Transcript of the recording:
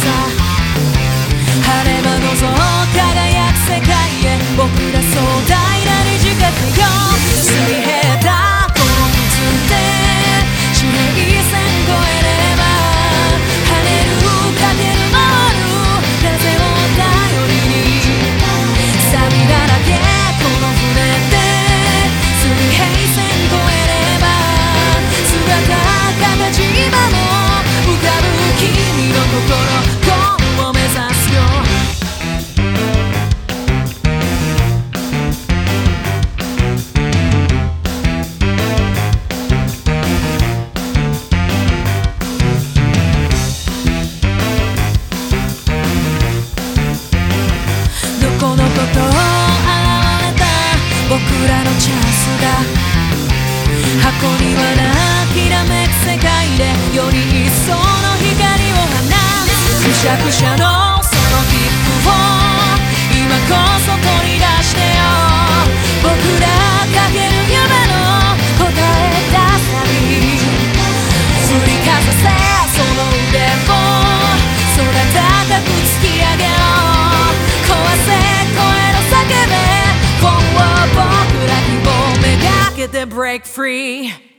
晴れ間のぞ輝く世界へ僕ら壮大な虹かけよう水平だこの靴で地平線越えれば跳ねるかける回る風を頼りに錆だらけこの船で水平線越えれば姿形今も浮かぶ君の心ゴールを目指すよどこのこと現れた僕らのチャンスが箱にはなきらめく世界でより一層の光を放つくしゃくしゃのその切符を今こそ取り出してよ僕らかける夢の答え出す旅振りかざせその腕を空高く突き上げよう壊せ声の叫べ僕ら希望めがけて Break free